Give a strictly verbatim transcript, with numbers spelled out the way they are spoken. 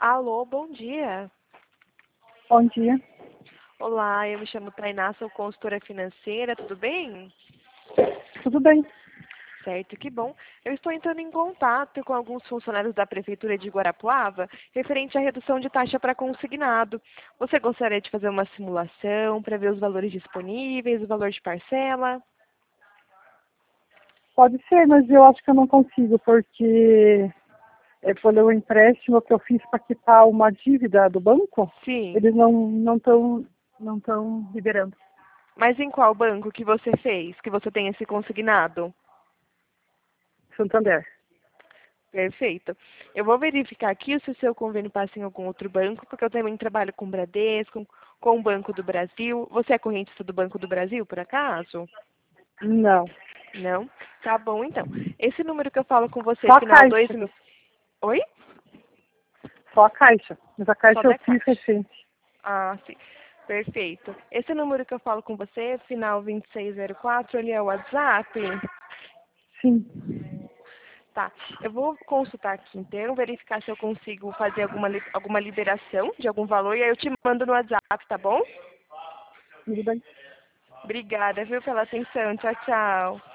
Alô, bom dia. Bom dia. Olá, eu me chamo Tainá, sou consultora financeira, tudo bem? Tudo bem? Certo, que bom. Eu estou entrando em contato com alguns funcionários da Prefeitura de Guarapuava referente à redução de taxa para consignado. Você gostaria de fazer uma simulação para ver os valores disponíveis, o valor de parcela? Pode ser, mas eu acho que eu não consigo, porque é, foi o empréstimo que eu fiz para quitar uma dívida do banco, Sim. eles não não estão não estão liberando. Mas em qual banco que você fez, que você tem esse consignado? Santander. Perfeito. Eu vou verificar aqui se o seu convênio passa em algum outro banco, porque eu também trabalho com o Bradesco, com o Banco do Brasil. Você é correntista do Banco do Brasil, por acaso? Não. Não? Tá bom, então. Esse número que eu falo com você, Só a final dois caixa. mil... Oi? Só a caixa. Mas a Só caixa eu da fiz Caixa. recente. Ah, sim. Perfeito. Esse número que eu falo com você, final vinte e seis zero quatro, ele é o WhatsApp? Sim. Tá. Eu vou consultar aqui então, verificar se eu consigo fazer alguma, li- alguma liberação de algum valor e aí eu te mando no WhatsApp, tá bom? Tudo bem. Obrigada, viu, pela atenção. Tchau, tchau.